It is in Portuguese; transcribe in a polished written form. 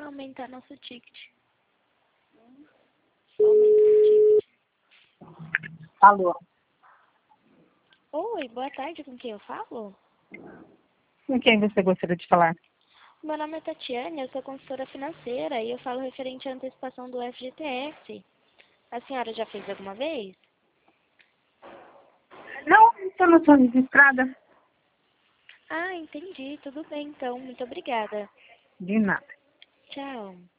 aumentar nosso ticket. Só aumentar o ticket. Alô? Oi, boa tarde, com quem eu falo? Com quem você gostaria de falar? Meu nome é Tatiane, eu sou consultora financeira e eu falo referente à antecipação do FGTS. A senhora já fez alguma vez? Não, eu não sou registrada. Ah, entendi. Tudo bem, então. Muito obrigada. De nada. Tchau.